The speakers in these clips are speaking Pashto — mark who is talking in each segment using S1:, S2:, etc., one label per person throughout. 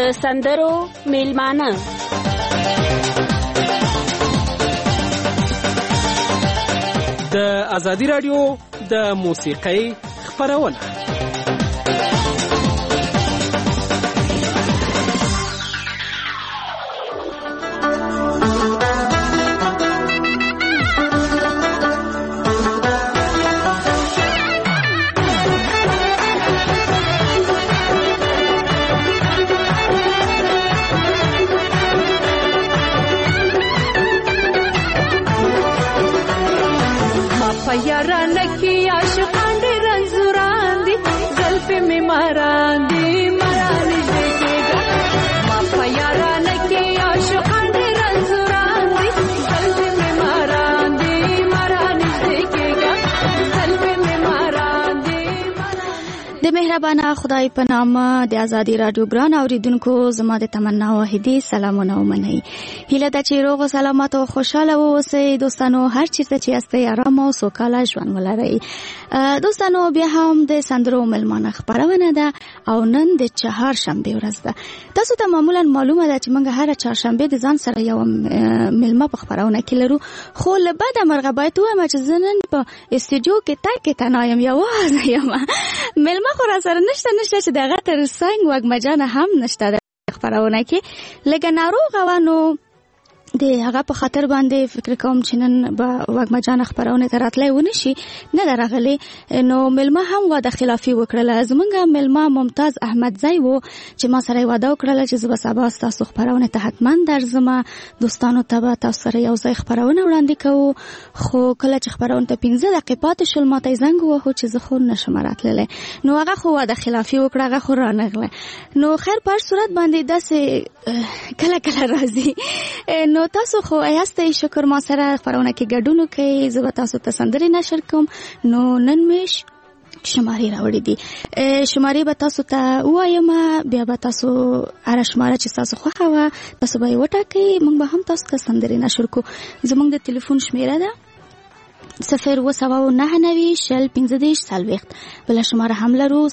S1: سندرو میلمانه
S2: د ازادي رادیو د موسیقۍ خپرونه.
S3: مهربانه خدای په نامه د ازادي رادیو ګران اوریدونکو زما د تمنا واحدي سلامونه ومنئ. هیله ده چې روغ او سلامت او خوشاله اوسئ دوستانو، هر چیرته چې یاستئ آرام او سوکاله ژوند ولرئ. دوستانو بیا هم د سندرو میلمانه خپرونه ده او نن د چهارشنبه ورځ ده. تاسو ته معمولا معلومه ده چې موږ هر چهارشنبه د ځان سره یو میلمه په خپرونه کې لرو، خو له بده مرغه باید وایم چې زه نن په استودیو کې تک تنایم یوازې یم. میلمه خو را سره نشته چې دغه تر څنګ وږمجانه هم نشته د خپرونه کې. لکه ناروغه وه نو د هغه په خاطر باندې فکر کوم چې نن به وږمجانه خپرونه ته راتلی ونه شي، نه ده راغلی. نو میلمه هم واده خلافي وکړله. زمونږ میلمه ممتاز احمدزی و چې ما سره یې واده وکړله چې زه به سبا ستاسو خپرونه ته حتما درځم، دوستانو ته به تاسو سره یو ځای خپرونه وړاندې کوو. خو کله چې خپرونه ته 15 دقیقې پاتې شول ما ته یې زنګ ووهو چې زه خو نشم راتللی. نو هغه خو واده خلافي وکړه، هغه خو رانغله. نو خیر په هر صورت باندې داسې کله کله راځي. نو تاسو خو یاستئ، شکر ما سره خپرونه کې ګډون وکړئ. زه به تاسو ته سندرې نشر کوم. نو نن مې شمارې راوړې دي، شمارې به تاسو ته ووایم، بیا به تاسو هره شماره چې تاسو خوښه وه تاسو به یې وټاکئ، موږ به هم تاسو ته سندرې نشر کوو. زموږ د تلیفون شمیره ده 029901540. بله شماره هم لرو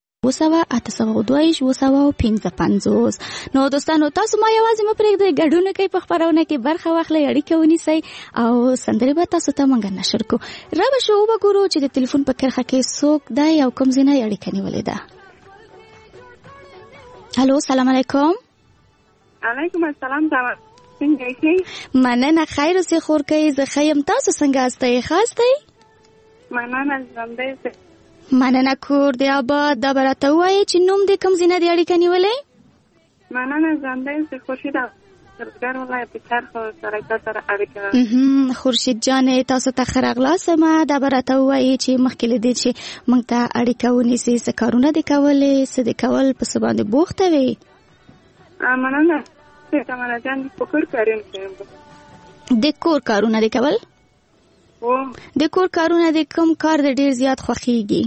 S3: 02822 نو دوستانو تاسو ما یوازې مه پرېږدئ، ګډون کوئ په خپرونه کې، برخه واخلئ، اړیکه ونیسئ او سندرې به تاسو ته موږ نشر کوو. را به شو وګورو چې د تلیفون په کرښه کې څوک دی او کوم ځای نه اړیکه نیولې ده. هلو سلام علیکم.
S4: علیکم السلام. څنګه یې؟
S3: مننه، خیر اوسې خورکۍ، زه ښه یم. تاسو څنګه استئ؟ ښه استئ؟
S4: مننه ژوندی.
S3: مننه کور دی آباد. دا به راته ووایې چې نوم دې کوم ځای نه دی اړیکه نیولې؟
S4: مننه ژوندی. خورشید ګر ولایت چرخ سره سره اړیکه.
S3: خورشید جان تاسو ته ښه راغلاست. دا به راته ووایې چې مخکې له دې چې موږ ته اړیکه ونیسئ څه کارونه دې کولې، څه دې کول، په څه باندې بوخته وې؟
S4: مننه کماله جان، په کور کارونه کوم.
S3: د کور کارونه دې کول؟ د کور کارونه د کوم کار د ډیر زیات خوښیږي؟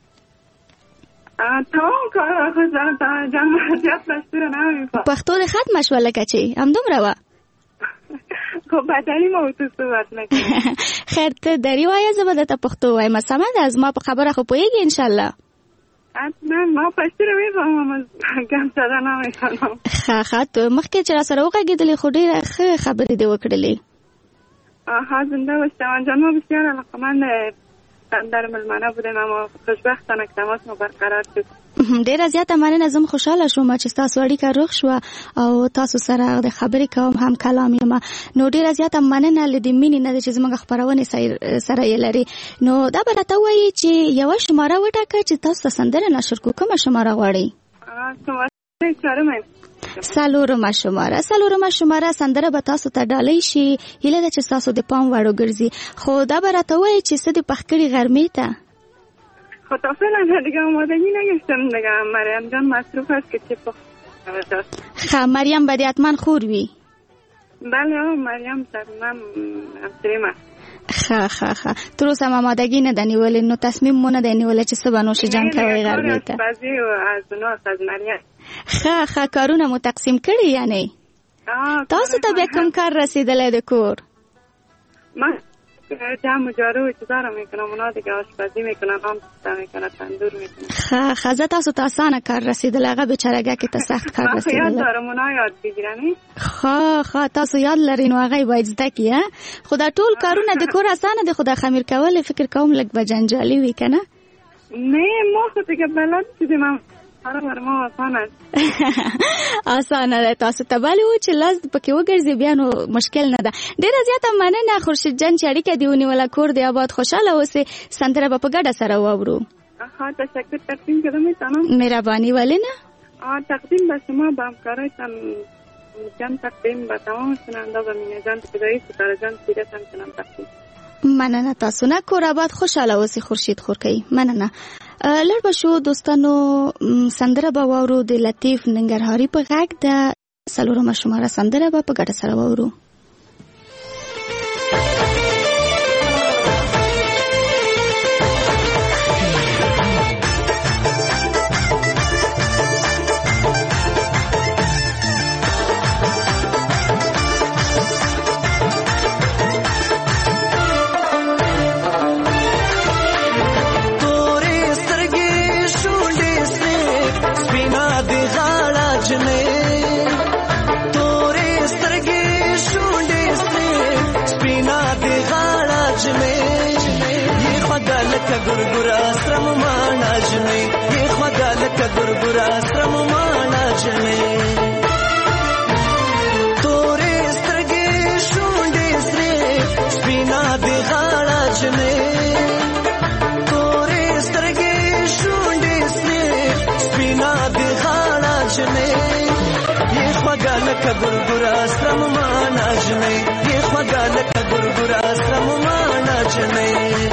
S3: پښتو د ختمه شوه لکه چې همدومره وه. خیر ته دری وایه، زه به درته پښتو وایم. سمه ده، زما په خبره خو پوهېږې انشاءالله؟ ښه مخکې چې را سره وغږېدلې خو ډېره ښه خبرې دې وکړلې.
S4: زنده باشم جان، ما بسیار علاقه‌مند در ملمانه بودم اما خوشبختانه که تماس ما برقرار شد.
S3: ډیره زیاته مننه، زم خوشاله شوم چې تاسو اړیکه روغ شوه او تاسو سره د خبرې کوم هم کلام یم. نو ډیره زیاته مننه له دې مینې نه چې زموږ خپرونې سره یې لري. نو دا به راته ووایي چې یوه شماره وټاکه چې تاسو ته سندره نشر کړو. کومه شماره غواړئ؟ څلورمه شماره سندره به تاسو ته ډالۍ شي. هیله ده چې تاسو د پام وړ وګرځي. خو دا به راته ووایي چې څه دې پخ کړي غرمې ته؟
S4: خب تا فعلا دیگه آمادگی نگشتم دیگه. مریم جان مصروف هست که چه
S3: خب مریم باید حتما خور وی.
S4: بله مریم تقریبا همسریم
S3: خا تر اوسه آمادگی نه دنیولې، نو تصمیم مو نه دنیولې چې څه بنوش جنگ کوي غرمې ته؟
S4: بعضی از ناس از مریم
S3: خا کارونه مو تقسیم کړی یعنی؟ تاسو ته به کوم کار رسیدلې د کور؟
S4: ما جمع و جارو و چیزا رو میکنم. اونا دیگه آشپزی میکنن، هم پسته میکنن، تندور میکنن.
S3: خزه تاسو ته اسانه کار رسیدل، هغه بیچارهګه کې ته سخت کار رسیدل.
S4: یاد دارم اونا یاد بگیرم.
S3: تاسو یاد لرئ نو هغه باید زده کی. خو دا ټول کارونه د کور اسانه دي، خو د خمیر کول فکر کوم لږ به جنجالي وي کنه.
S4: نه ما خو دیگه بلد شدیم، برای ما آسانه
S3: آسانه ده. تاسو ته بل و چې لاس پکې وګرځي بیا نو مشکل نه ده. ډیره زیاته مننه خورشید جان چې اړیکه دی ونیوله. کور دی آباد، خوشاله اوسئ. سندره به په ګډه سره واورو.
S4: تشکر. تقدیم کردم میتونم؟
S3: مهربانی ولی نه.
S4: تقدیم به شما، به همکارایتان جان تقدیم، به تمام شنونده و مینه جان خدایی ستاره جان سیرت همچنان تقدیم.
S3: مننه تاسو نه. کور آباد، خوشاله اوسئ. خورشید خورکۍ مننه. لړ بشو دوستانو، سندره به واورو د لطیف ننګرهاري په غږ د 4مه شماره سندره به په ګډه سره واورو.
S5: گرگرا سرم مانا جنی یہ خدا لک گرگرا سرم مانا جنی تورے سترگے شونڈے سرے سپینا دے غاڑا جنی تورے سترگے شونڈے سرے سپینا دے غاڑا جنی یہ خدا لک گرگرا سرم مانا جنی یہ خدا لک گرگرا سرم مانا جنی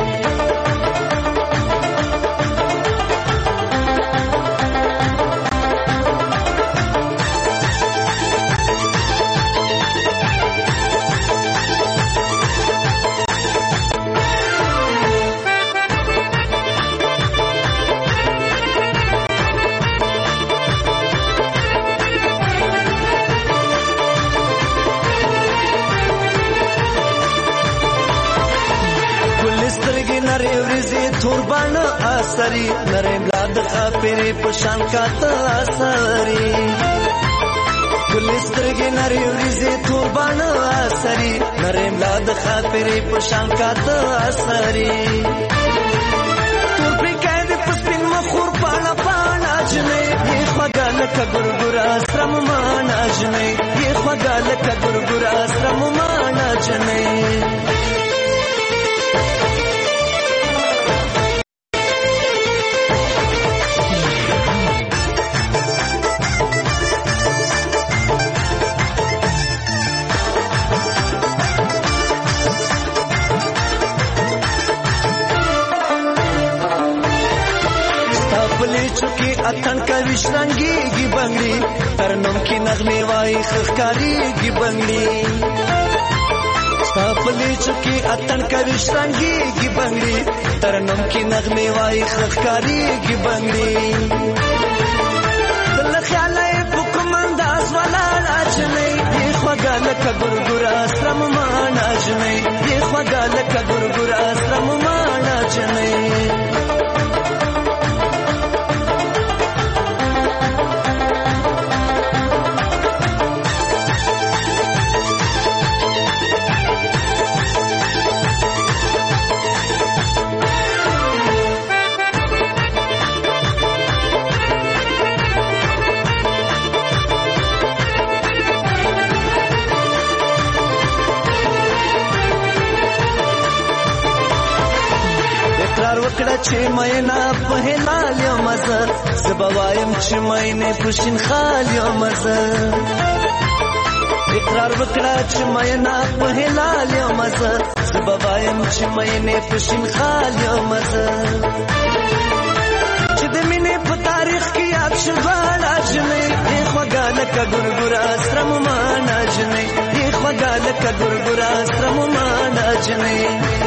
S5: توربان آسری نرم لاد خافری پشان کاتا آسری کلسترگی نری وریزی توربان آسری نرم لاد خافری پشان کاتا آسری تور پی قید پسپین مخور پانا پانا جنے یہ خدا لکا گرگرا سرم مانا جنے یہ خدا لکا گرگرا سرم مانا جنے اتن کا وشرنگی گی بنگلی ترنم کی نغمے وائی خخکاری گی بنگلی پاپلی چکی اتن کا وشرنگی گی بنگلی ترنم کی نغمے وائی خخکاری گی بنگلی دل خیال حکم انداز والا راج نہیں یہ خدا لکا گرگرا سرم مانا جنے یہ خدا لکا گرگرا سرم مانا جنے چې مېنا په هلال یو مزه زبوایم چې مېنه پښین خال یو مزه اقرار وکړه چې مېنا په هلال یو مزه زبوایم چې مېنه پښین خال یو مزه چې د مینې په تاریخ کې یاد شواله جنې یې خدا لکه ګرګرا سرم مانا جنې یې خدا لکه ګرګرا سرم مانا جنې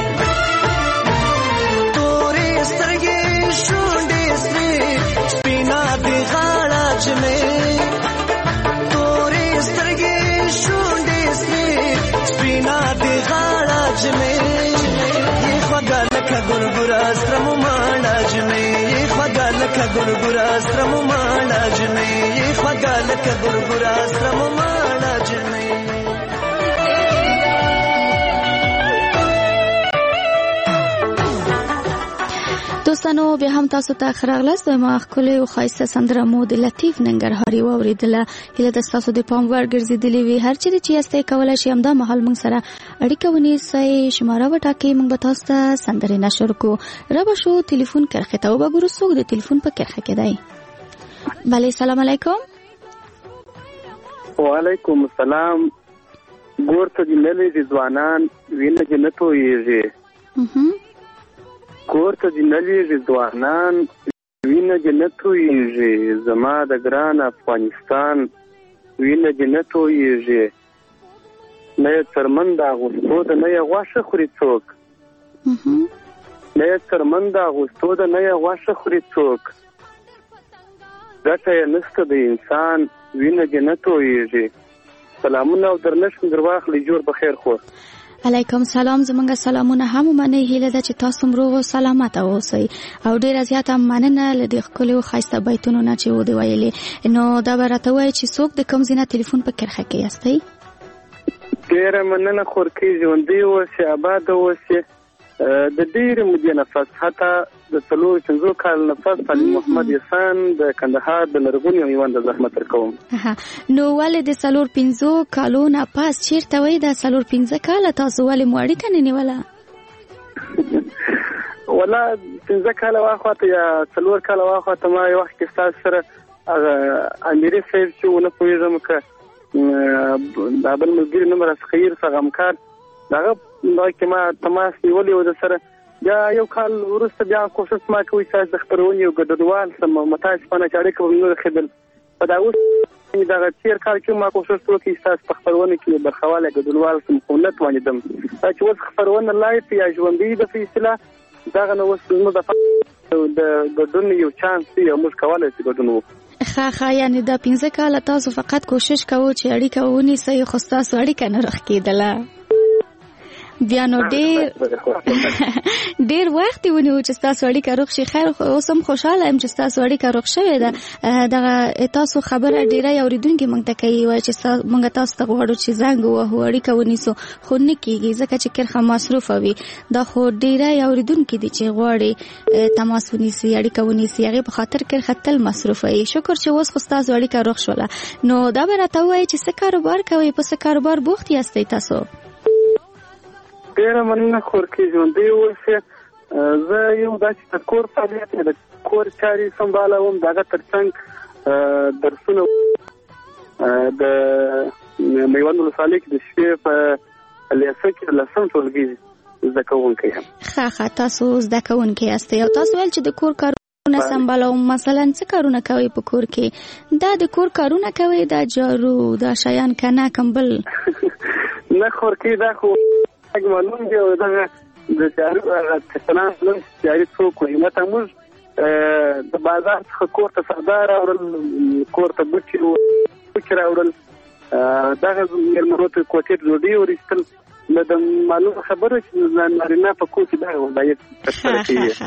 S5: سترګې شونډې سرې سپینا دې غاړه جنې تورې سترګې شونډې سرې سپینا دې غاړه جنې سترمو ماړه جنې خوږه لکه ګورګورا سترمو ماړه جنې خوږه لکه ګورګورا سترمو ماړه جنې.
S3: دوستانو بیا هم تاسو ته خراغلاست ما خپل او خاصه سندره مو د لطیف ننګرهاري واوریدله. هله د تاسو د پام ور ګرځیدلې وی هر چیرې چې یاستئ کولای شئ همدا مهال موږ سره اړیکه ونیسئ. شماره وټاکئ موږ به تاسو ته سندره نشر کو را به شو ټلیفون کرخه ته وګورو څوک د ټلیفون په کرخه کې دی. بله سلام علیکم.
S6: وعلیکم السلام. ګورته جنلې ځوانان وینه جنتو یېږي کورته جنلې ځوانان وینه جنتو یېږي زما د ګران افغانستان وینه جنتو یېږي نه یې څرمند اغوستو د نه یې غوښه خوري څوک نه یې څرمند اغوستو د نه یې غوښه خوري څوک ګټه یې نشته د انسان وینه جنتو یېږي. سلامونه او درنښت در واخلئ. جوړ بخیر خور.
S3: علیکم سلام. زمونږ سلامونه هم ومنئ. هیله ده چې تاسو روغ او سلامت اوسئ او ډیره زیاته مننه له دې ښکلو او ښایسته بیتونو نه چې ودې ویلې. نو دا به راته ووایئ چې څوک د کوم ځای نه ټلیفون په کرښه کې یاستئ؟
S6: ډیره مننه خورکۍ ژوندۍ اوسئ اباده اوسئ. د ډیرې مودې نه پس حتی د 4-5 کال نه پس علي محمد احسان د کندهار د لرغوني میوند زحمت ورکوم.
S3: نو ولې د 4-5 کالو نه پس چیرته وای د 4-5 کاله تاسو ولې مو اړیکه نه نیوله؟
S6: ولا 5 کاله واخواته یا 4 کاله واخواته ما یو وخت کې ستاسو سره امیري صاحب چې ونه پوهېږم که دا بل ملګري نوم راسخیر څخه همکار دغه کې ما تماس نیولی و د سره. بیا یو کال وروسته بیا کوشش ما کوي چې د خپرونې یو ګډونوال سم متاسفانه چې اړیکه به مې نه ښېدل. په دا اوس دغه تېر کال کې ما کوشش وکړي چې ستاسو په خپرونه کې برخوالی ګډونوال سم خو نه توانېدم. دا چې اوس خپرونه لایف یا ژوندۍ ده په اصطلاح دغه نه اوس زموږ د ګډون یو چانس دی او موږ کولی شو ګډون وکړو.
S3: ښه یعنی دا 5 کاله تاسو فقط کوشش کوو چې اړیکه ونیسئ خو ستاسو اړیکه نه رخ کېدله. بیا نو ډیر وخت ونیو چې تاسو اړیکه روغ شي. خیر اوس هم خوشاله یم چې تاسو اړیکه روغ شوې ده. دغه تاسو خبره ډیره اوریدونکي موږ ته کوي وای چې موږ تاسو ته غواړو چې زنګ ووهو اړیکه ونیسو خو نه کیږي ځکه چې کرخه مصروفه وي. دا خو ډیره اوریدونکي دي چې غواړي تماس ونیسي اړیکه ونیسي هغه په خاطر کرخه تل مصروفه وي. شکر چې اوس خو تاسو اړیکه روغ شوله. نو دا به راته وایي چې څه کاروبار کوي په څه کاروبار بوخت یاستئ تاسو؟
S6: ډیره مننه خورکۍ ژوندۍ اوسئ. زه یو داسې د کور فعالیت د کور چارې سمبالوم. د هغه ترڅنګ درسونه د میوند ولسوالۍ کې د شپې په لیسه کې 10 ټولګي زده کوونکی یم.
S3: ښه تاسو زده کوونکی یاستئ او تاسو ویل چې د کور کارونه سمبالوم. مثلا څه کارونه کوئ په کور کې؟ دا د کور کارونه کوئ دا جارو دا شیان کنه کمبل؟
S6: نه خورکۍ دا خو معلوم دی او دغه د جارو کسانان جاري څوک وي. مته موږ د بازار څخه کور ته سودا راوړل کور ته بوټي راوړل دغه مېلمنو ته کوټې ډوډۍ ورایستل. نو د معلومه خبره چې نارینه په کور کې دغه باید ترسره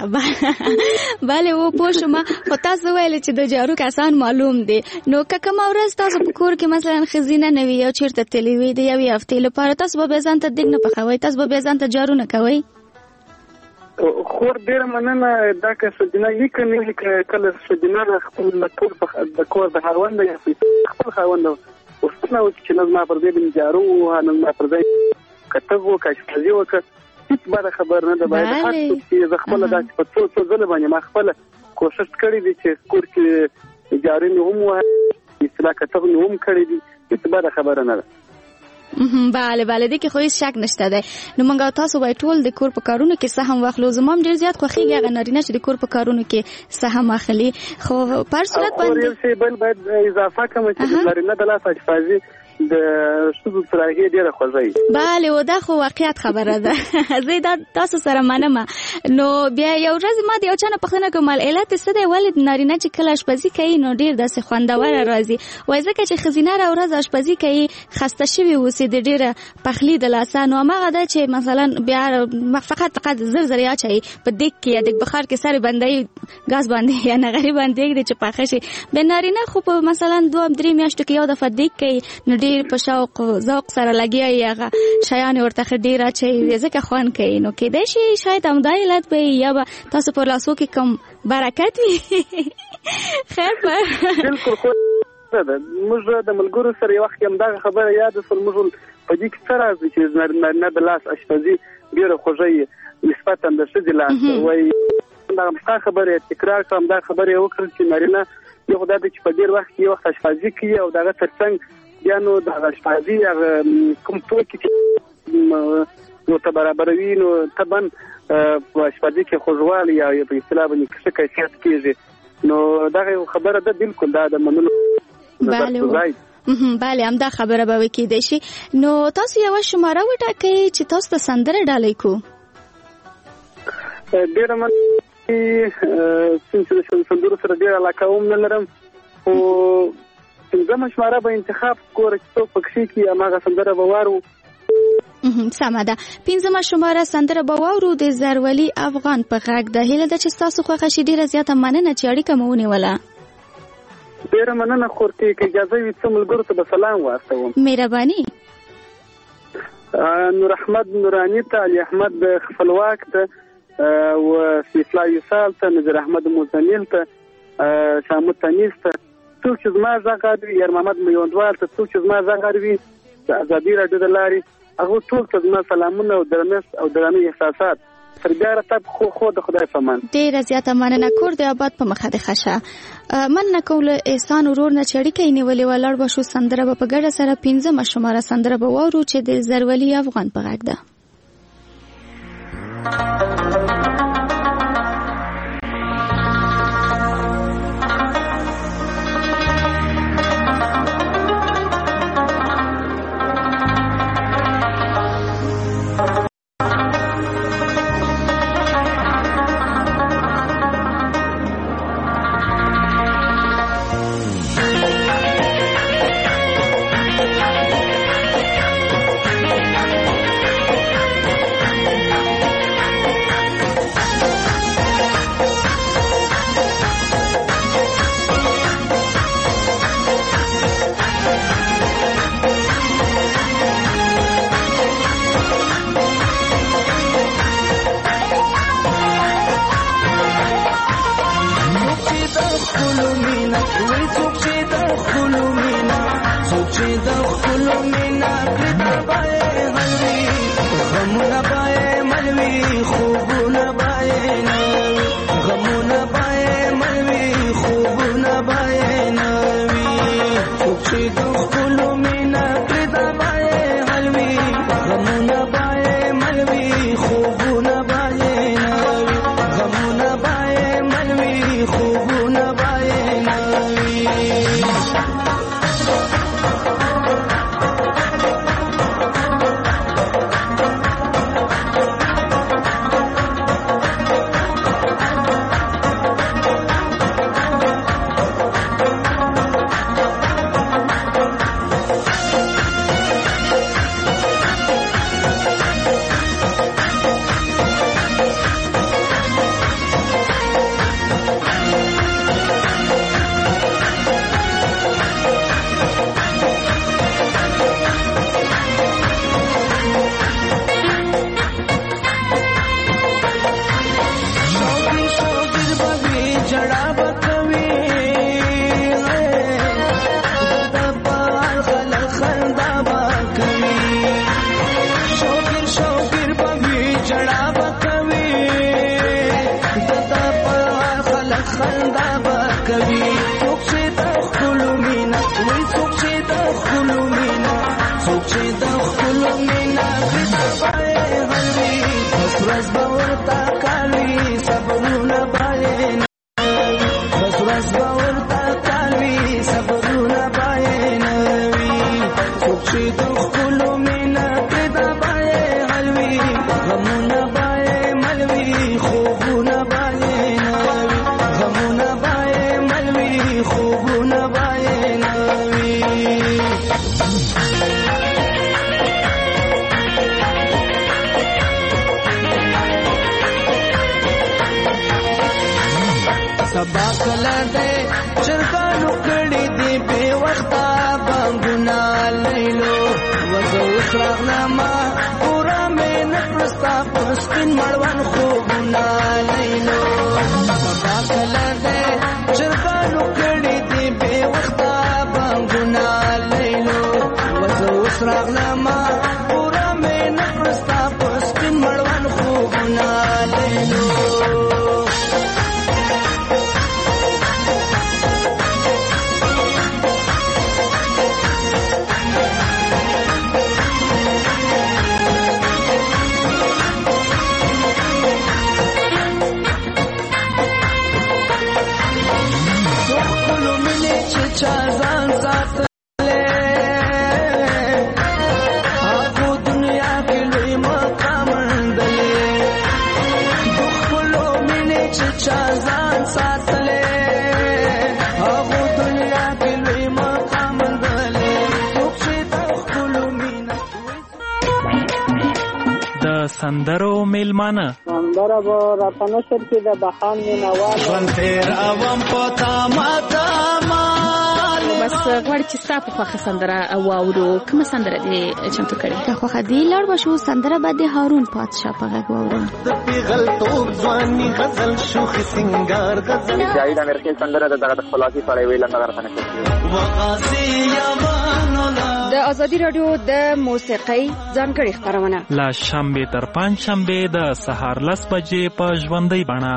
S6: کېږي.
S3: بله و پوه شوم. خو تاسو ویل چې د جارو کسان معلوم دي. نو که کومه ورځ تاسو په کور کې مثلا ښځینه نه وي یا چېرته تللي وي د یوې هفتې لپاره تاسو به بیا ځان ته دیګ نه پخوئ تاسو به بیا ځان ته جارو نه کوئ؟
S6: خور ډېره مننه. دا که ښځینه وي که نه وي کله ښځینه خپل ټول د کور د خاونده یا خپل خاونده پوښتنه وکړي چې نن ما پر ځای د جارو ووهه نن ما پر ځای کتب وکړه اشپزي وکړه هیڅ بده خبر نه ده. باید هر څوک چې زه خپله داسې په څو ځله باندې ما خپله کوشش کړی دی چې کور کې جارو مې هم ووهه اصطلاح کتب مې هم کړی دی هیڅ بده خبره نه ده.
S3: بله دې کې خو هیڅ شک نشته دی. نو موږ تاسو باید ټول د کور په کارونو کې سهم واخلو. زما هم ډېر زیات خوښېږي هغه نارینه چې د کور په کارونو کې سهم اخلي. خو په هر صورت باندې
S6: یو شی بل باید اضافه کوم چې نارینه د لاس اشپزي د ښځو تر هغې ډېره خوږه وي.
S3: بله و دا خو واقعیت خبره ده. زه دا تاسو سره منم. نو بیا یو ورځ ما د یو چا نه پوښتنه کوم علت څه دی ولې نارینه چې کله اشپزي کوي نو ډېر داسې خوندوره راځي. وایي ځکه چې ښځینه راورځ اشپزي کوي خسته شوې اوسي د ډېره پخلي د لاسه. نو هماغه ده چې مثلا بیا فقط زر زر اچوي په دیګ کې یا د بخار کې سر باندې ګاز باندې یا نغري باندې د چې پاخه شي. د نارینه خو په مثلا 2-3 میاشتو کې یو دفعه دیګ کوي نو ډېر په شوق ذوق سره لګیایي هغه شیان ورته ډېر اچوي ځکه خوند کوي. نو کېدای شي شاید همدا علت به یا به تاسو په لاسو کې کم برکت وي. خیر
S6: بالکل خو موږ د ملګرو سره یو وخت همدغه خبره یاد شول. موږ په دې کې څه راځي چې نارینه د لاس اشپزي ډېره خوږه نسبتا د ښځې لاس وایي دا خبره تکرار کړم. دا خبره وکړل چې نارینه یو خدای دې چې په ډېر وخت یو وخت اشپزي کوي او دغه ترڅنګ بیا نو د اشپزي کوم توکي چې نو ته برابروي نو طبعا په اشپزي کې خوږوالی یا په اصطلاح باندې ښه کیفیت کېږي. نو دغه خبره ده بالکل دا د منلو.
S3: بله همدا خبره به کېدای شي. نو تاسو یوه شماره وټاکئ چې تاسو ته سندره ډالۍ کړو.
S6: ډېره من سندرو سره ډېره علاقه هم نه لرم خو پنځمه شماره به انتخاب کوره چې څوک پکښې کړي هماغه سندره به وارو.
S3: سمه ده. پنځمه شماره سندره به واورو د زرولي افغان په غږ ده. هیله ده چې ستاسو خوښه شي. ډېره زیاته مننه چې اړیکه مو ونیوله.
S6: ډېره مننه خورتې که اجازه وي څو ملګرو ته به سلام واستوم.
S3: مهرباني.
S6: نور احمد نوراني ته، علي احمد خپلواک ته، وفیصله یوسال ته، نظر احمد موزنیل ته، شامو تنیس ته، څوک چې زما غږ اوري، یار محمد میوندوال ته، څوک چې زما غږ اوري د ازادي راډیو د لارې هغه ټول ته زما سلامونه او درنه احساسات. تر بیا راتګ خو د خدای په امان.
S3: ډېره زیاته مننه. کور د آباد په مخه د ښه. مننه کوم له احسان ورور نه چې اړیکه یې نیولې وه. لاړ به شو سندره به په ګډه سره پنځمه شماره سندره به واورو چې د زرولي افغان په غږ ده.
S5: شي د خپلو مینه پرې دا بایې حلوي غمونه بایې ملوي خوبونه بایې نوي غمونه بایې ملوي خوبونه بایې نوي سبا کله دې چرګانو کړي دي بې وخته بانګونه لیلو وزه اوس راغلمه پوره مې نه کړه ستا په سپین مړوند خوبونه لیلو سبا کله دې چرګانو کړي دي بې وخته بانګونه لیلو وزه اوس راغلمه پوره مې نه کړه ستا په سپین مړوند خوبونه لیلو
S7: سندرو میلمانه
S8: سندره به راته نشر کې د بخان مینوال
S5: ژوند تیر اوم په تامه
S1: بس غواړي چې ستا په خوښه سندره واورو کومه سندره دې چمتو کړې
S3: که خوښه دې لاړ به شو سندره به د هارون پادشاه په غږ واورو
S5: د پیغل توب ځواني غزل شوخ سنگار غزل
S6: جاوید امرخیل سندره د خلاصي سره ویل نه راته نشي
S5: وغازي یمانولا
S1: د ازادي رادیو د موسیقۍ ځانګړي خبرونه
S7: لا شنبه تر پنځ شنبه د سهار 10 بجې په ژوندۍ بڼه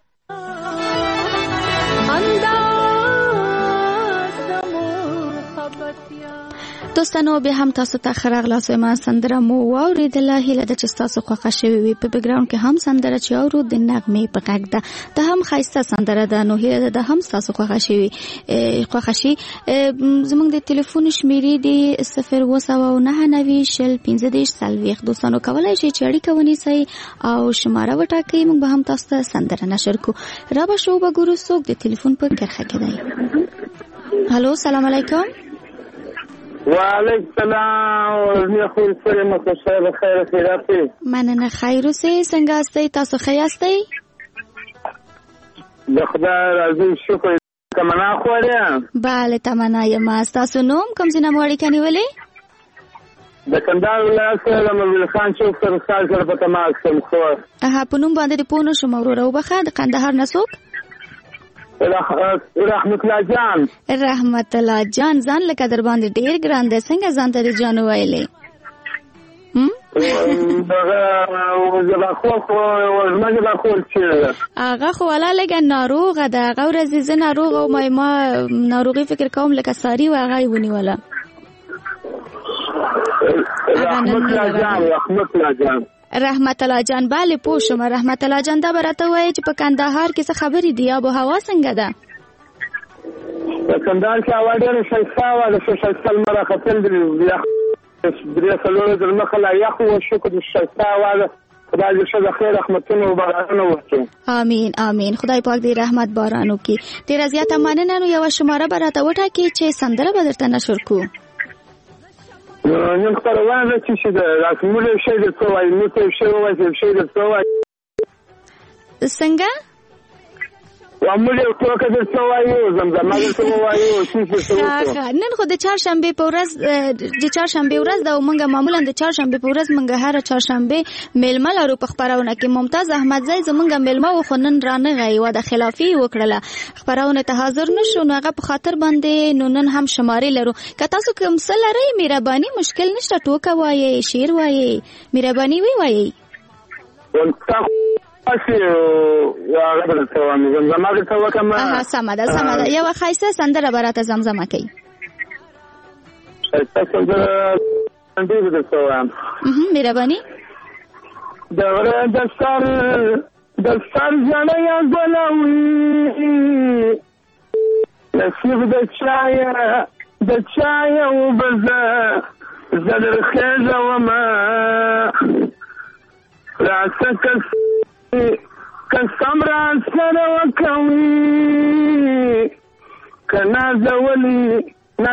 S3: دوستانو به هم تاسو ته خراغلاس ما سندره مو واوریدله هیله ده چې تاسو خوښه شوي وي په بیکګراوند کې هم سندره چې اورو د نغمې په غږ ده د هم ښایسته سندره ده نو هیله ده هم تاسو خوښه شوي خوښه شي زموږ د ټلیفون شمیرې دی 029901530 دوستانو کولای شي چې اړیکه ونیسئ او شماره وټاکئ موږ به هم تاسو ته سندره نشر کو را به شو به ګورو څوک د ټلیفون په کرخه کې دی هالو سلام علیکم
S6: وعلیکم السلام ورحمة الله وبركاته خیر خیراتی
S3: مننه خیر اوسئ څنګه استئ تاسو ښه یاستئ
S6: د خدای راضي شکر تمنا خوړه
S3: bale تمنا یم تاسو نوم کوم ځای نه مو اړیکه نیولې
S6: د کندهار ولایت د مولوی خان چوک سره په تماس کې خو
S3: په نوم باندې د پونو شو مورو وبخه د کندهار نسوک
S6: رحمت الله جان
S3: ځان لکه در باندې ډیر ګران دی څنګه ځان ته جان وایلې هغه خو ولا لګه ناروغه ده هغه ورځې زه ناروغه او ما ناروغي فکر کوم لکه ساری و هغه ونیوله رحمت الله جان bale پوښم رحمت الله جان دا برته وای چې په کندهار کې څه خبرې دی ابو هوا څنګه ده
S6: په کندهار کې هوا ډېره ښایسته وه د ښایسته لمر ختل بیا درې څلور ځله مخه لا یخ و شکر د ښایسته هوا ده خدای دې ښه د خیر رحمتونه او بارانونه وکړي
S3: امین امین خدای پاک دې رحمت باران وکړي ډېره زیاته مننه نو یو شماره به راته وټاکئ چې سندره به درته نشر کو
S6: نن خبرونه چې د رسمي شی د څه وایي نو څه شی وایي چې د څه وایي
S3: څنګه
S6: وامل یو څوک د څه وایي زمزمه د څه وایي او څه
S3: نن خو د چهارشنبه په ورځ دا مونږه معمولا د چهارشنبه په ورځ مونږه هر چهارشنبه میلمه لرو په خبرونه کې ممتاز احمدزی زمونږه میلمه و خو نن رانه غي و د خلافي وکړه خبرونه ته حاضر نشو نو هغه په خاطر باندې نن هم شمارې لرو که تاسو کوم څه لرئ مهرباني مشکل نشته ټوکه وایي شعر وایي مهرباني وایي سمه ده یو ښایسته سندره به راته زمزمه کوي مهرباني
S6: د سر ژړی ګلوي نصیب د چایه وبزه زدر خیز و ما راسه کسم را سر و کوي کنازولی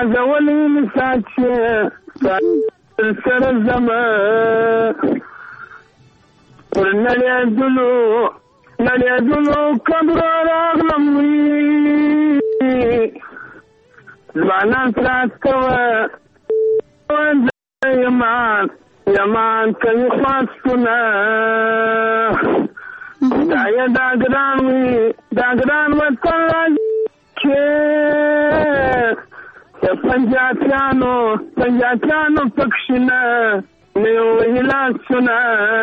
S6: مساچه سر زما پر نلیدلو کبر راغلم وی زبانان سراتکوه یمان کوي خواستونه دایا داگران وطن که پنجاتیانو پکشنه نیو هلاسونه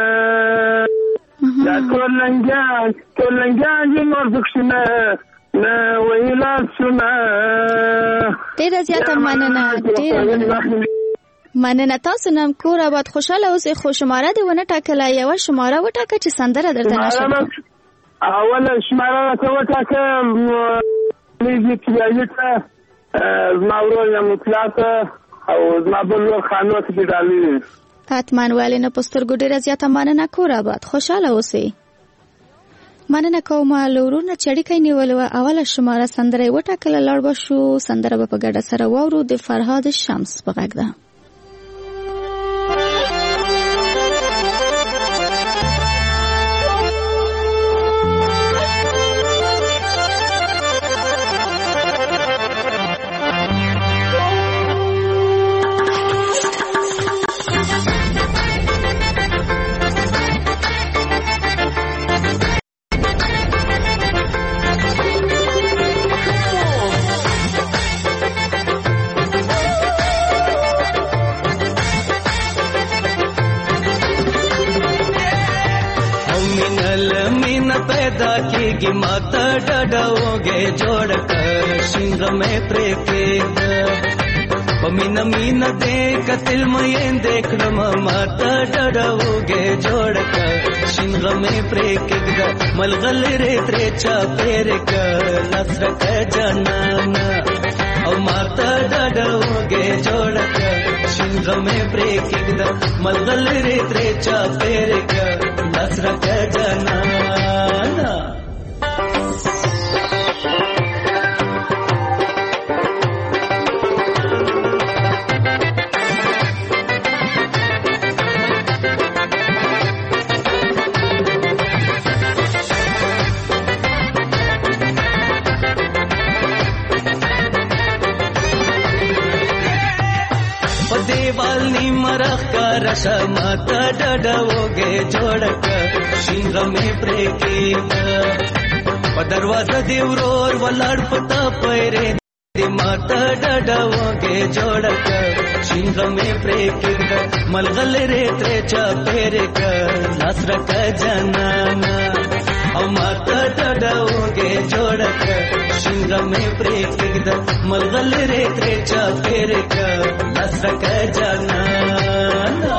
S6: دا تولنگان جنور پکشنه نیو هلاسونه.
S3: ډیره زیاته مننه. تاسو نن کور آباد خوشاله اوسئ. خو شماره دې ونه ټاکله، یوه شماره وټاکه چې سندره درته نشم.
S6: اوله شماره راته وټاکه میوزیک ته زما ورور یم مطلق او زما بل ورور خانو ته کې ډالي.
S3: حتما ولې نه په سترګو. ډېره زیاته مننه. کور آباد خوشاله اوسئ. مننه کومه له ورور نه چې اړیکه یې نیولې وه. اوله شماره سندره یې وټاکله. لاړ به شو. سندره به په ګډه سره واورو. د فرهاد شمس په غږ ده.
S5: की माता डडोगे जोड़ कर शिंग में प्रेकेद मीन देख तिल में देख माता डडोगे जोड़ कर शिंग में प्रेकेद मलगल रे त्रेचा पेर कर नसर का जनाना और माता डडोगे जोड़ कर शिंग में प्रेकेद मलगल रे त्रेचा पेर कर नसर का जनाना. देवालनी मरख का रशा माता डडोगे जोड़ कर शिंग में प्रेकेद दरवाजा देवरोर वलाड़ पता पैरे माता डडोगे जोड़ कर शिंग में प्रेकेद मलगल रे त्रेचा पेरे कर नसर का जनाना और माता डडोगे जोड़ कर शिंग में प्रेकेद मलगल रे त्रेचा पेरे कर नसर का जनाना.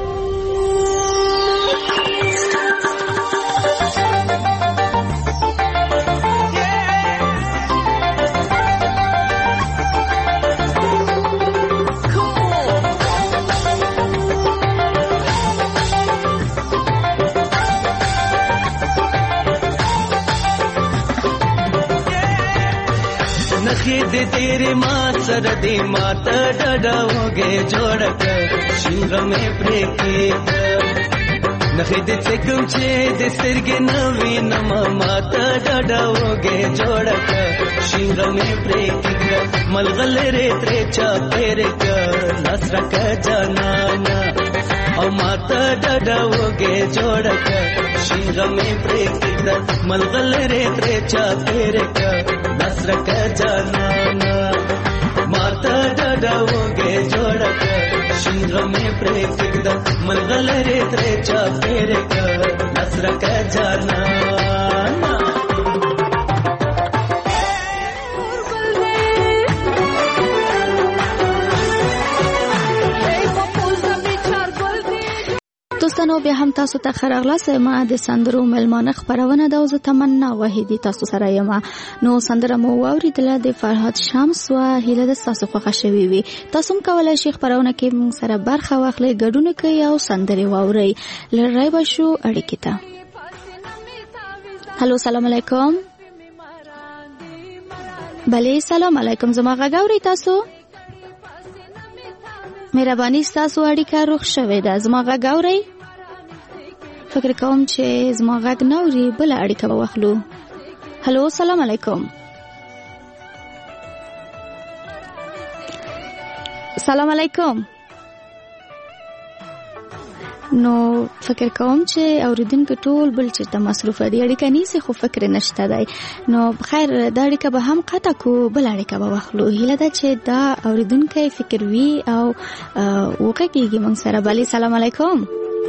S5: नखीद तेरे माँ सरदी माता डडोगे जोड़ कर शिंग में प्रेकेद नखीद से गुमचे दे सिरगे नवीन माता डडोगे जोड़ कर शिंग में प्रेकेद मलगल रे त्रेचा पेरे कर नसर का जनाना और माता डडोगे जोड़ कर शिंग में प्रेकेद मलगल रे त्रेचा पेरे कर नसर का जनाना. माता डडोगे जोड़ कर शिंग में प्रेकेद मलगल रे त्रेचा पेरे कर नसर का जनाना.
S3: دوستانو بیا هم تاسو ته ښه راغلاست. ما د سندرو مېلمانه خپرونه ده او زه تمنا وحیدي تاسو سره یم. نو سندره مو واورېدله د فرهاد شمس و هیله ده ستاسو خوښه شوې وي. تاسو هم کولی شئ خپرونه کې موږ سره برخه واخلئ، ګډون کوئ او سندرې واورئ. لړۍ به شو اړیکې ته. هلو سلام علیکم. بله سلام علیکم. زما غږ اورئ تاسو؟ مهرباني ستاسو اړیکه روغ شوې ده. زما غږ اورئ؟ فکر کوم چې زما غږ نه اوري، بله اړیکه به واخلو. هلو سلام علیکم. سلام علیکم. نو فکر کوم چې اوریدونکو ټول بل چېرته مصروفه دي، اړیکه نیسي خو فکر نشته دی. نو بخیر دا اړیکه به هم قطع کو، بل اړیکه به واخلو. هیله ده چې دا اوریدونکی فکر وي او وغږیږي موږ سره. بله سلام علیکم.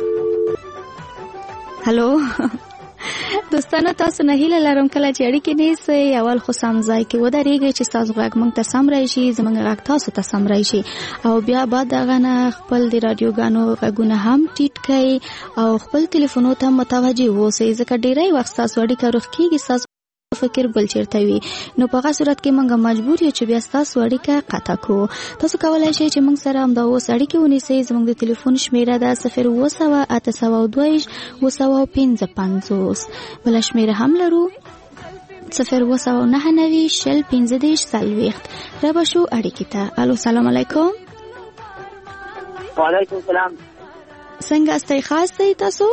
S3: هلو دوستانو تاسو نه هیله لرم کله چې اړیکې نیسئ اول خو سم ځای کې ودرېږئ چې ستاسو غږ موږ ته سم راشي، زموږ غږ تاسو ته سم راشي، او بیا بعد دغه نه خپل د راډیوګانو غږونه هم ټیټ کړئ او خپل تلیفونو ته متوجه اوسئ، ځکه ډېری وخت ستاسو اړیکه روغ کېږي، ستاسو فکر بل چیرته وي. نو په هغه صورت کې موږ مجبور یو چې بیا ستاسو اړیکه قطع کړو. تاسو کولی شئ چې موږ سره همدا اوس اړیکې ونیسئ. زموږ د تلیفون شمیره ده 02802 بله شمیره هم لرو 02990 را به شو اړیکې ته. الو سلام علیکم.
S8: وعلیکم السلام.
S3: څنګه استئ؟ خاص دی تاسو؟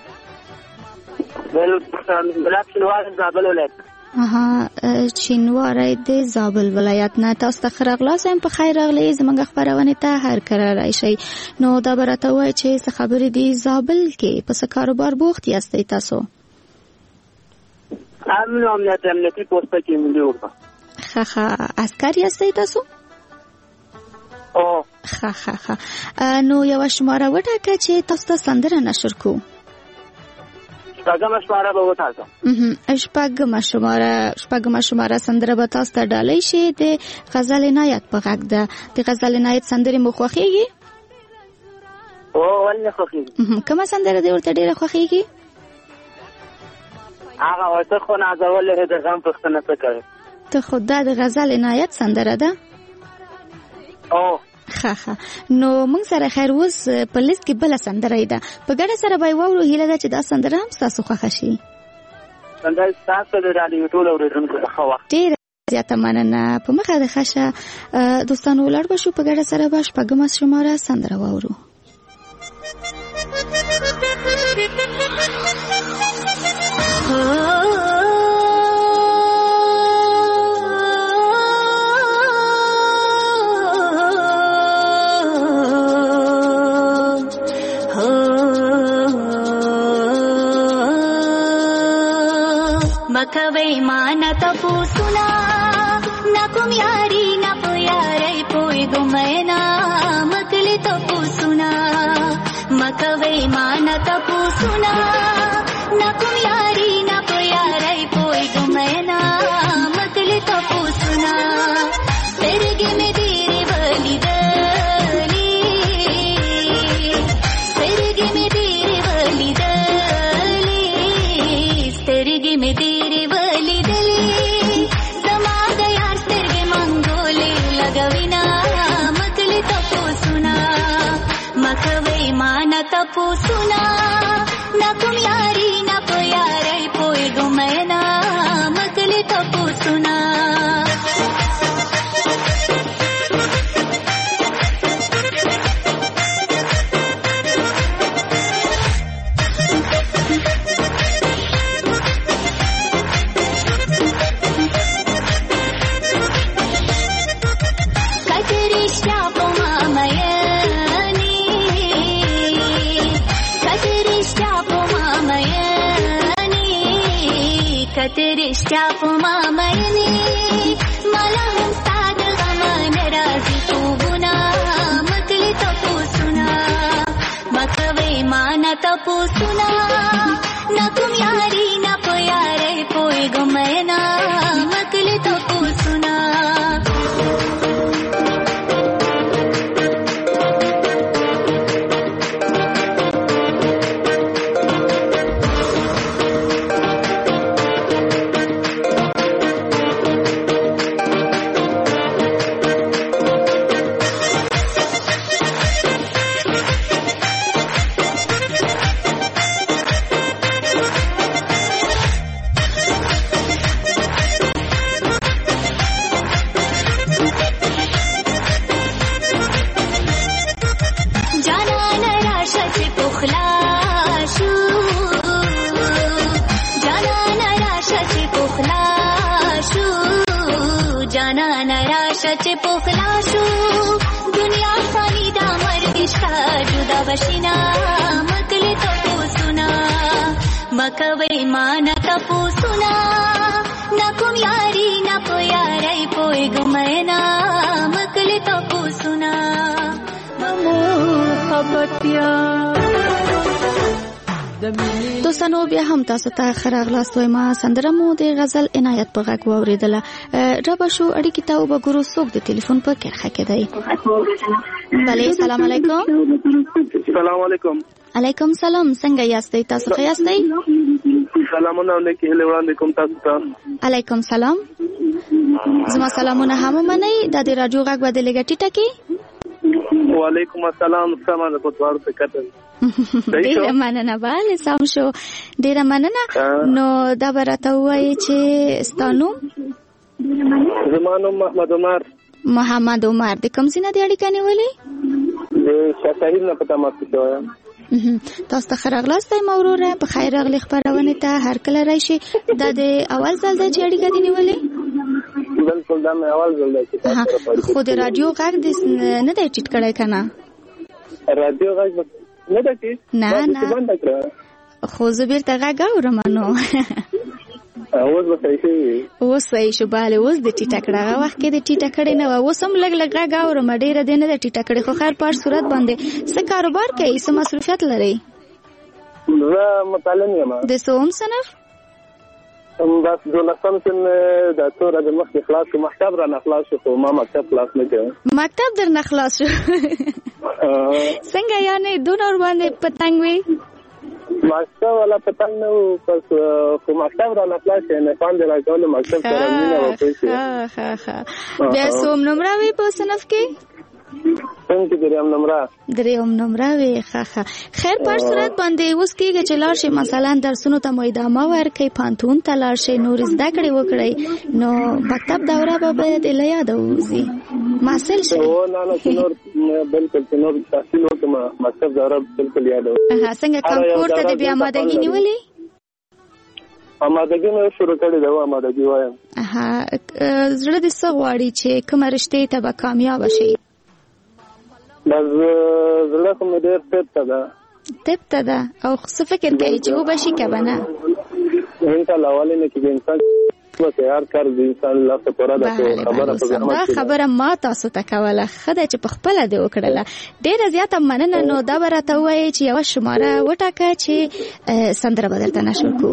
S8: بلاد شینواری زابل ولایت.
S3: شینواری د زابل ولایت نه. تاسو ته ښه راغلاست. په خیر راغلی زموږ خپرونې ته هر کله راشئ. نو دا به راته ووایئ چې څه خبرې دي زابل کې، په څه کاروبار بوخت یاستئ تاسو؟
S8: امنیتي پوسته کې ملي اردو.
S3: ښه عسکر یاستئ تاسو؟ ښه نو یوه شماره وټاکه چې تاسو ته سندره نشر کړو. شپږمه شماره سندره به تاسو ته ډالۍ شي. د غزل عنایت په غږ ده. د غزل عنایت سندرې مو خوښېږي؟
S8: ولې خوښېږي؟
S3: کومه سندره دې ورته ډېره خوښېږي؟
S8: هغه ورته خو نازولې د غم پوښتنه څه کوي.
S3: ته خو دا د غزل عنایت سندره ده؟ ښه نو موږ سره خیر اوس په لیست کې بله سندره ده، په ګډه سره به یې واورو. هیله ده چې دا سندره هم ستاسو خوښه شي.
S8: سندره ستاسو د راډیو ټول اورېدونکو ته ښه وخت. ډېره
S3: زیاته مننه. په مخه د ښه شه دوستانو ولاړ به شو، په ګډه سره به شپږمه شماره سندره واورو.
S9: مکوي مان تپوسنا نکم یاری نپ یاری پوی گمینا مکلی تپوسنا مکوي مان تپوسنا نکم یاری نپ یاری پوی گمینا مکلی تپوسنا ترګې مې دیری ولی دلی ترګې مې دیری ولی دلی ترګې مې دیری ولی دلی زما د یار سترګې منګولې لګوینا مکلی تپوسنا مکوي مان تپوسنا نکم یاری نپ یاری پوی گمینا مکلی تپوسنا کترشتیا پما مینی مالا هم ستاد غم نرازی خوبونا مکلی تپوسنا مکوی مانا تپوسنا نکم یاری نپ یاری پوی گمینا مکلی تپوسنا چې پخلا شو دنیا خالی دا مرګ شتا جدا بشینا مکلی تپوسونا مکوي مان تپوسونا نکوم یاری نکو یاری پوی گمینا مکلی تپوسونا محبتیا.
S3: دوستانو بیا هم تاسو ته خراغلاست وایم. سندره مو د غزل عنایت په غږ واوریدله. را به شو اړیکې ته وګورو څوک د ټلیفون په کرخه کې دی. بله سلام علیکم.
S6: سلام علیکم.
S3: علیکم سلام. څنګه یاستئ تاسو؟ ښه یاستئ؟
S6: سلامونه نیکې هیلې وړاندې کوم تاسو ته.
S3: علیکم سلام. زما سلامونه هم ومنئ. دا د راډیو غږ به د لږه ټیټه کې.
S6: وعلیکم السلام. سمه ده په دواړو ته کتل.
S3: ډیره مننه. بله سم شو. ډیره مننه. نو دا به راته ووایې چې ستا نوم؟
S6: زما نوم محمد عمر.
S3: محمد عمر. د کوم ځای نه دې اړیکه نیولې؟
S6: د شاه صاحب نه په تماس کې شوی.
S3: تاسو ته ښه راغلاست وایم وروره. په خیر راغلې خپرونې ته. هر کله راشي. دا د اول ځل دی چې اړیکه دې نیولې؟
S6: بالکل دا مې اول ځل دی چې تاسو سره پاتې.
S3: خو د راډیو غږ دې نه دی ټیټ کړی که نه؟
S6: راډیو غږ نه دی ټیټ؟
S3: نه خو زه بیرته غږ اورم. نو
S6: اوس به صحیح شوي؟
S3: اوس صحیح شو. بله اوس دې ټیټه کړه. هغه وخت کې دې ټیټه کړې نه وه. اوس هم لږ لږ غږ اورم. ډېره دې نه ده ټیټه کړې. خو خیر په هر صورت باندې څه کاروبار کوئ؟ څه مصروفیت لرئ؟
S6: زه متعلم یم.
S3: د څوم صنف؟
S6: بس 12م صنف د څو ورځې مخکې خلاص شو. مکتب رانه خلاص شو خو ما مکتب خلاص نه کړ.
S3: مکتب درنه خلاص شو؟ څنګه یعنې دونه ورباندې پتنګ وي؟
S6: مکتب والا پتنګ نه و. بس خو مکتب رانه خلاص شو. نفان دې راکولو مکتب سره مینه وکړې شو.
S3: بیا څوم نمره وي په صنف کې؟
S6: څنګه دریم نمره؟
S3: دریم نمره وي. خیر په هر صورت باندې اوس کېږي چې لاړ شئ مثلا درسونو ته مو ادامه ورکړئ، پوهنتون ته لاړ شئ، نور زده کړې وکړئ. نو مکتب دوره به باید له یاده ووځي، محصل شئ.
S6: نه چې نور بلکل چې نور تحصیل وکړم مکتب دوره بلکل یاده ووځي.
S3: څنګه کانکور ته دې بیا آمادګي نیولې؟
S6: آمادګي مې شروع کړې ده. آمادګي وایم.
S3: زړه دې څه غواړي چې کومه رشتې ته به کامیابه شئ؟
S6: بس زړه خو مې ډېر طب ته ده. او څه فکر کوي چې وبشي که به نه؟ انشاءالله ولې نه کېږي. انسان بس هر کار د انسان لاسه پوره ده. دا خبره ما تاسو ته کوله. ښه ده چې په خپله دې وکړله. ډېره زیاته مننه. نو دا به راته ووایې چې یوه شماره وټاکه چې سندره به درته نشر کړو.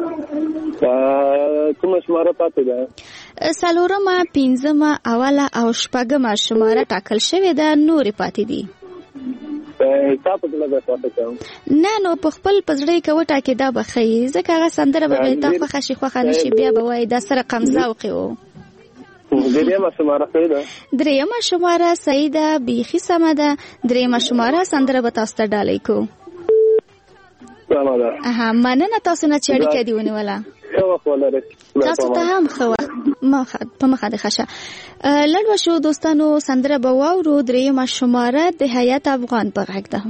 S6: کومه شماره پاتې ده؟
S3: 4مه، 5مه، اوله او 6مه شماره ټاکل شوې ده. نورې پاتې دي. نه نو په خپل په زړه کې وټاکې دا به ښه وي. ځکه هغه سندره به تا خوښه شي خوښه نه شي بیا به وایي دا سره کم ذوقې و.
S6: درېیمه شماره صحیح ده؟
S3: درېیمه شماره صحیح ده. بیخي سمه ده. درېیمه شماره سندره به تاسو ته ډالۍ کوو. مننه تاسو نه چې اړیکه دې ونیوله. تاسو ته هم ښه وخت په مخه دې ښه شه. لږ به شو دوستانو سندره به واورو. درېیمه شماره د حیات افغان په غږ ده.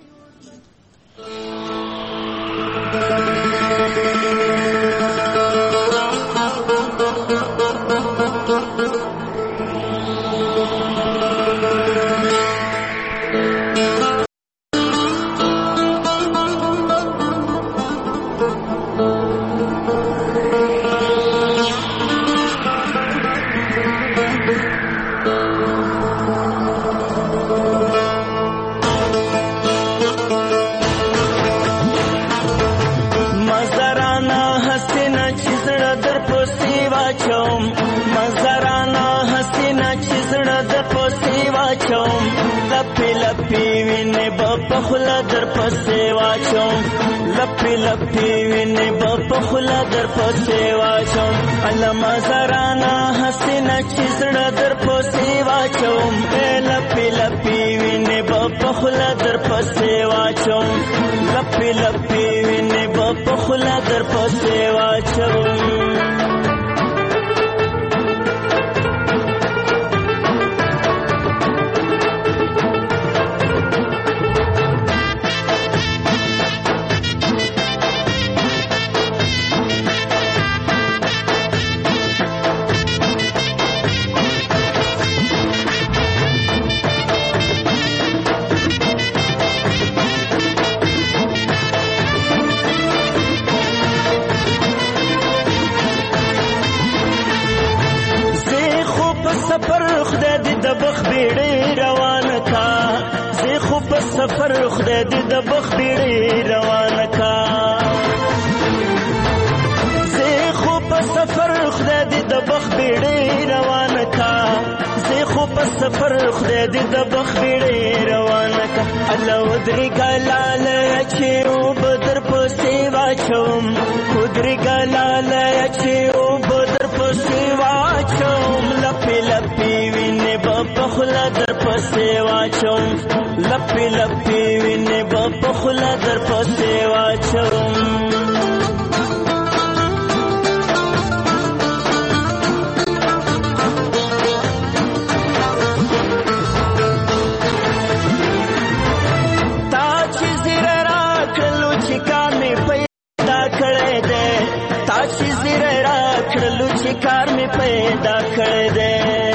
S5: پخلا در پسې واچوم لپی لپی وینې پخلا در پسې واچوم علما زرانا حسینا چې زړه در پسې واچوم لپی لپی وینې پخلا در پسې واچوم لپی لپی وینې پخلا در پسې واچوم. بیړې روانه کا زه خو په سفر خدای دې د بخ بیړې روانه کا زه خو په سفر خدای دې د بخ بیړې روانه کا زه خو په سفر خدای دې د بخ بیړې روانه کا الله ودري ګلال چې او بدر پسې واچوم ودري ګلال چې او بدر پسې واچوم لپې لپې وینې په خلا در پسې واچوم لپې لپې وینې په خلا در پسې واچوم کار می پیدا کړی دی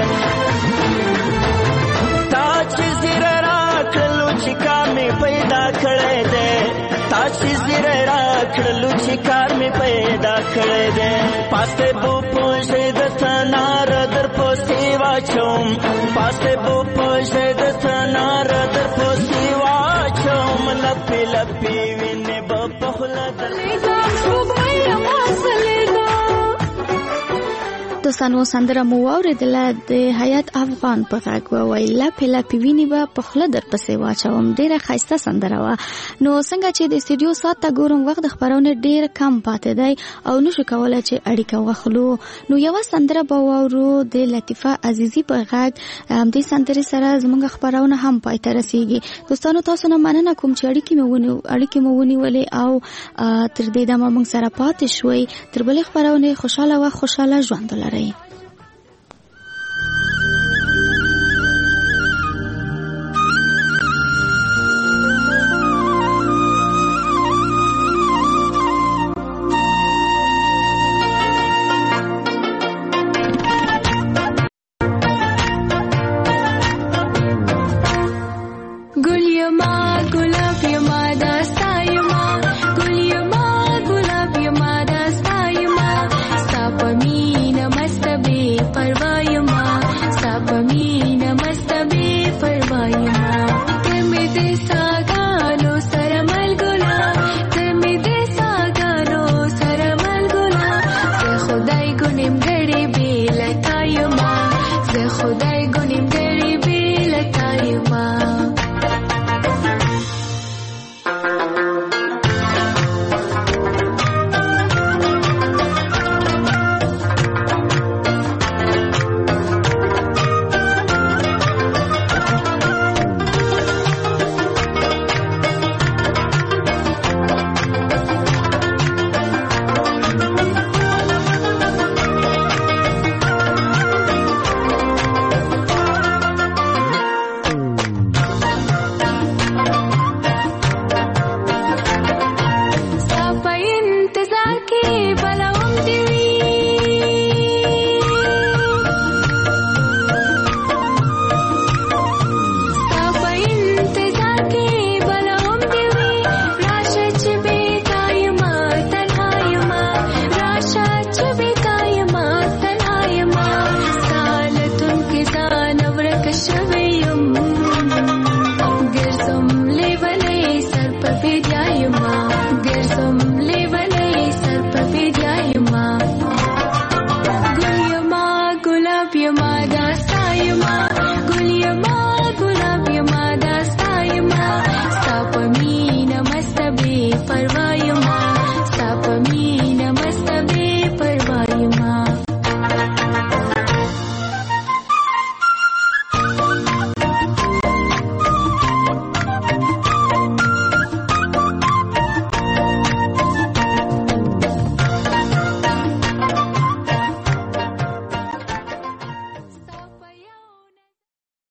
S5: تا چې زیره راکړلو چې کار می پیدا کړی دی تا چې زیره راکړلو چې کار می پیدا کړی دی پاسته بو پوښې د تنار در پسې واچوم پاسته بو پوښې د تنار در پسې واچوم لپې لپې وینې په خوله
S3: دوستانو سندره مو واورېدله د حیات افغان په غږ ووایي لپې لپې وینې به په خوله در پسې واچوم. ډېره ښایسته سندره وه. نو څنګه چې د استودیو ساعت ته ګورم وخت د خپرونې ډېر کم پاتې دی او نشو کولی چې اړیکه واخلو. نو یوه سندره به واورو د لطیفه عزیزي په غږ. همدې سندرې سره زموږ خپرونه هم پای ته رسیږي. دوستانو تاسو نه مننه کوم چې اړیکې مو ونیولې او تر دې دمه موږ سره پاتې شوئ. تر بلې خپرونې خوشحاله ژوند ولرئ.